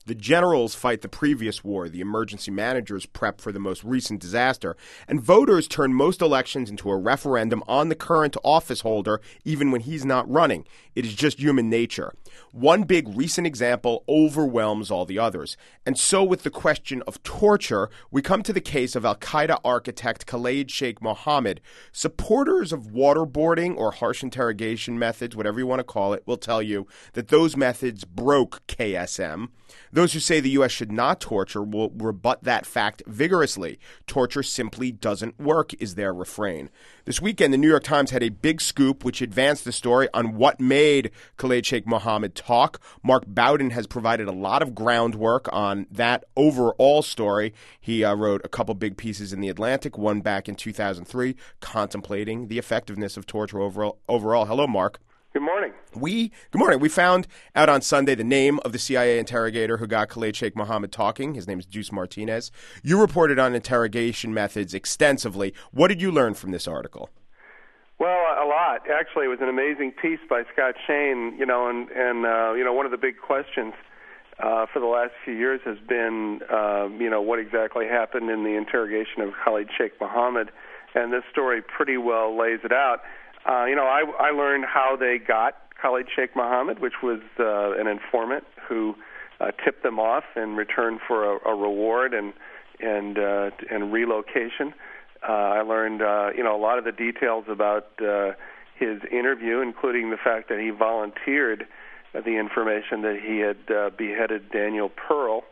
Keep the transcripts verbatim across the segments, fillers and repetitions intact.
The generals fight the previous war. The emergency managers prep for the most recent disaster. And voters turn most elections into a referendum on the current office holder, even when he's not running. It is just human nature. One big recent example overwhelms all the others. And so with the question of torture, we come to the case of al-Qaeda architect Khalid Sheikh Mohammed. Supporters of waterboarding or harsh interrogation methods, whatever you want to call it, will tell you that those methods broke K S M. Those who say the U S should not torture will rebut that fact vigorously. Torture simply doesn't work, is their refrain. This weekend, the New York Times had a big scoop which advanced the story on what made Khalid Sheikh Mohammed talk. Mark Bowden has provided a lot of groundwork on that overall story. He uh, wrote a couple big pieces in The Atlantic, one back in two thousand three, contemplating the effectiveness of torture overall. overall. Hello, Mark. Good morning. We good morning. We found out on Sunday the name of the C I A interrogator who got Khalid Sheikh Mohammed talking. His name is Deuce Martinez. You reported on interrogation methods extensively. What did you learn from this article? Well, a lot. Actually, it was an amazing piece by Scott Shane. You know, and and uh, you know, one of the big questions uh, for the last few years has been, uh, you know, what exactly happened in the interrogation of Khalid Sheikh Mohammed, and this story pretty well lays it out. Uh, you know, I, I learned how they got Khalid Sheikh Mohammed, which was uh, an informant who uh, tipped them off in return for a, a reward and and uh, and relocation. Uh, I learned, uh, you know, a lot of the details about uh, his interview, including the fact that he volunteered uh, the information that he had uh, beheaded Daniel Pearl.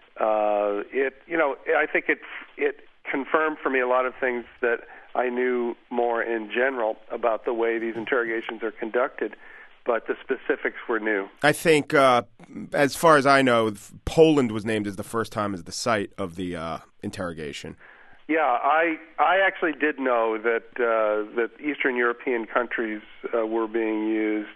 Uh, it, you know, I think it it confirmed for me a lot of things that I knew more in general about the way these interrogations are conducted, but the specifics were new. I think, uh, as far as I know, Poland was named as the first time as the site of the uh, interrogation. Yeah, I I actually did know that uh, that Eastern European countries uh, were being used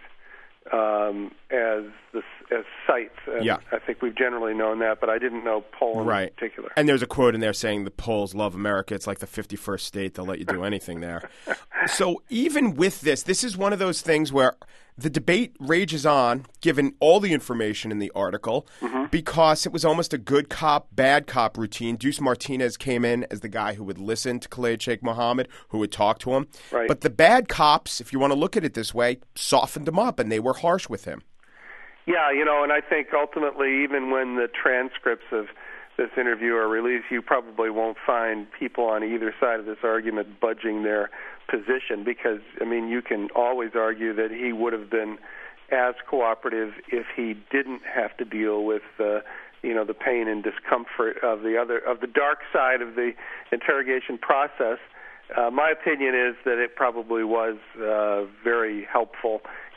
um, as the, as sites. And yeah. I think we've generally known that, but I didn't know Poland right. in particular. And there's a quote in there saying the Poles love America. It's like the fifty-first state. They'll let you do anything there. So even with this, this is one of those things where the debate rages on, given all the information in the article, mm-hmm. because it was almost a good cop, bad cop routine. Deuce Martinez came in as the guy who would listen to Khalid Sheikh Mohammed, who would talk to him. Right. But the bad cops, if you want to look at it this way, softened him up, and they were harsh with him. Yeah, you know, and I think ultimately, even when the transcripts of this interview are released, you probably won't find people on either side of this argument budging their position, because, I mean, you can always argue that he would have been as cooperative if he didn't have to deal with, uh, you know, the pain and discomfort of the other, of the dark side of the interrogation process. Uh, my opinion is that it probably was uh, very helpful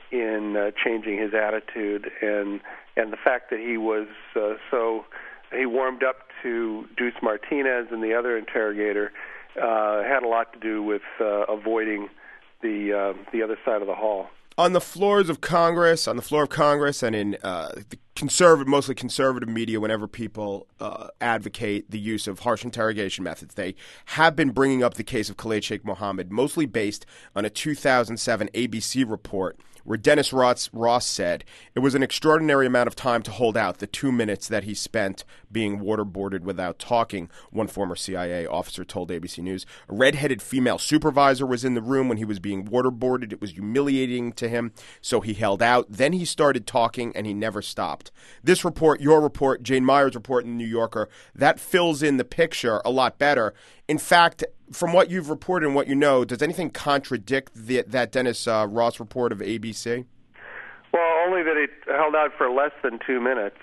in uh, changing his attitude, and and the fact that he was uh, so he warmed up to Deuce Martinez and the other interrogator uh, had a lot to do with uh, avoiding the uh, the other side of the hall. On the floors of Congress, on the floor of Congress, and in uh, the conservative, mostly conservative media, whenever people uh, advocate the use of harsh interrogation methods, they have been bringing up the case of Khalid Sheikh Mohammed, mostly based on a two thousand seven A B C report where Dennis Ross, Ross said it was an extraordinary amount of time to hold out the two minutes that he spent being waterboarded without talking, one former C I A officer told A B C News. A red-headed female supervisor was in the room when he was being waterboarded. It was humiliating to him, so he held out. Then he started talking, and he never stopped. This report, your report, Jane Meyer's report in the New Yorker, that fills in the picture a lot better. In fact, from what you've reported and what you know, does anything contradict the, that Dennis uh, Ross report of A B C? Well, only that it held out for less than two minutes.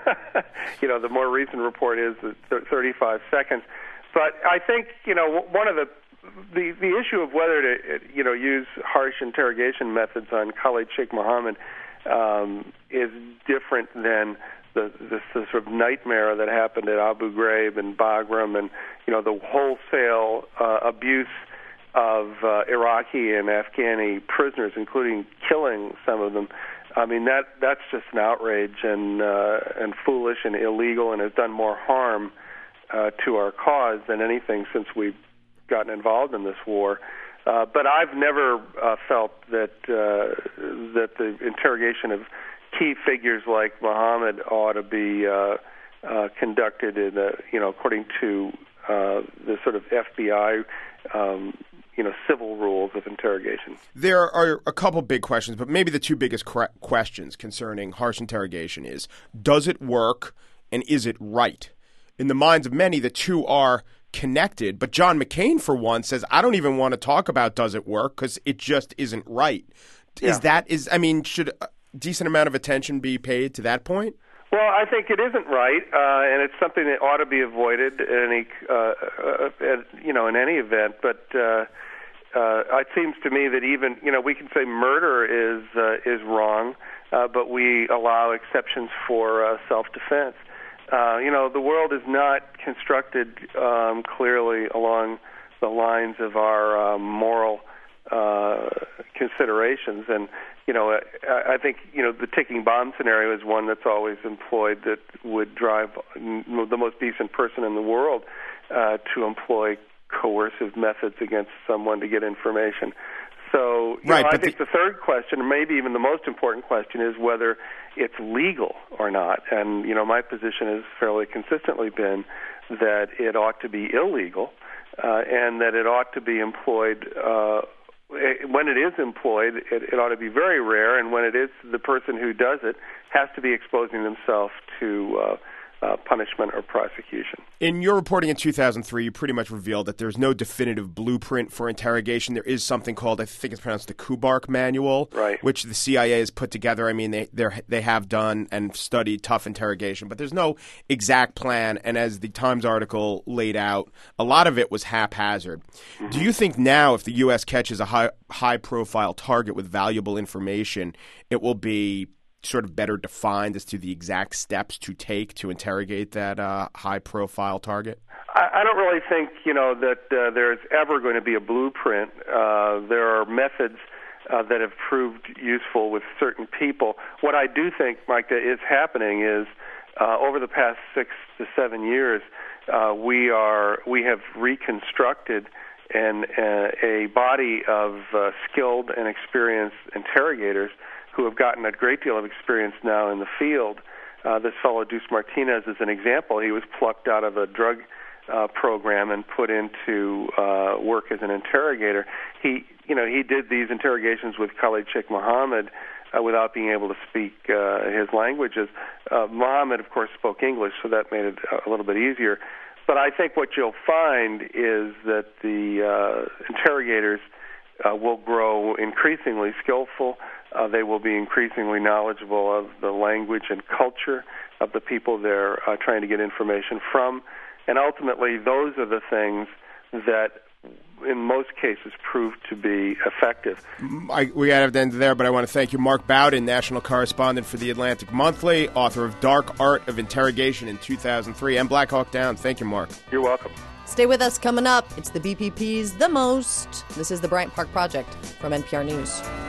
You know, the more recent report is thirty-five seconds. But I think, you know, one of the the the issue of whether to, you know, use harsh interrogation methods on Khalid Sheikh Mohammed um, is different than the, the, the sort of nightmare that happened at Abu Ghraib and Bagram, and, you know, the wholesale uh, abuse of uh, Iraqi and Afghani prisoners, including killing some of them. I mean, that that's just an outrage and uh, and foolish and illegal, and has done more harm uh, to our cause than anything since we've gotten involved in this war. Uh, but I've never uh, felt that uh, that the interrogation of key figures like Muhammad ought to be uh, uh, conducted in, a, you know, according to uh, the sort of F B I, um, you know, civil rules of interrogation. There are a couple big questions, but maybe the two biggest cre- questions concerning harsh interrogation is, does it work and is it right? In the minds of many, the two are connected, but John McCain, for one, says, I don't even want to talk about does it work because it just isn't right. Yeah. Is that, is I mean, should a decent amount of attention be paid to that point? Well, I think it isn't right, uh, and it's something that ought to be avoided in any, uh, uh, you know, in any event. But uh, uh, it seems to me that even, you know, we can say murder is uh, is wrong, uh, but we allow exceptions for uh, self-defense. Uh, you know, the world is not constructed um, clearly along the lines of our uh, moral uh, considerations. And, you know, I, I think, you know, the ticking bomb scenario is one that's always employed that would drive the most decent person in the world uh, to employ coercive methods against someone to get information. So, you right, know, I but think the, the third question, or maybe even the most important question, is whether it's legal or not. And, you know, my position has fairly consistently been that it ought to be illegal uh, and that it ought to be employed uh, when it is employed, it, it ought to be very rare, and when it is, the person who does it has to be exposing themselves to uh, uh, punishment or prosecution. In your reporting in two thousand three, you pretty much revealed that there's no definitive blueprint for interrogation. There is something called, I think it's pronounced the Kubark Manual, right, which the C I A has put together. I mean, they they have done and studied tough interrogation, but there's no exact plan. And as the Times article laid out, a lot of it was haphazard. Mm-hmm. Do you think now, if the U S catches a high high profile target with valuable information, it will be sort of better defined as to the exact steps to take to interrogate that uh, high-profile target? I, I don't really think, you know, that uh, there's ever going to be a blueprint. Uh, there are methods uh, that have proved useful with certain people. What I do think, Mike, that is happening is uh, over the past six to seven years, uh, we are we have reconstructed an, uh, a body of uh, skilled and experienced interrogators who have gotten a great deal of experience now in the field. Uh, this fellow, Deuce Martinez, is an example. He was plucked out of a drug uh, program and put into uh, work as an interrogator. He, you know, he did these interrogations with Khalid Sheikh Mohammed uh, without being able to speak uh, his languages. Uh, Mohammed, of course, spoke English, so that made it a little bit easier. But I think what you'll find is that the uh, interrogators uh, will grow increasingly skillful. Uh, they will be increasingly knowledgeable of the language and culture of the people they're uh, trying to get information from. And ultimately, those are the things that, in most cases, prove to be effective. I, we got to have to end there, but I want to thank you, Mark Bowden, national correspondent for The Atlantic Monthly, author of Dark Art of Interrogation in two thousand three, and Black Hawk Down. Thank you, Mark. You're welcome. Stay with us. Coming up, it's the B P P's The Most. This is the Bryant Park Project from N P R News.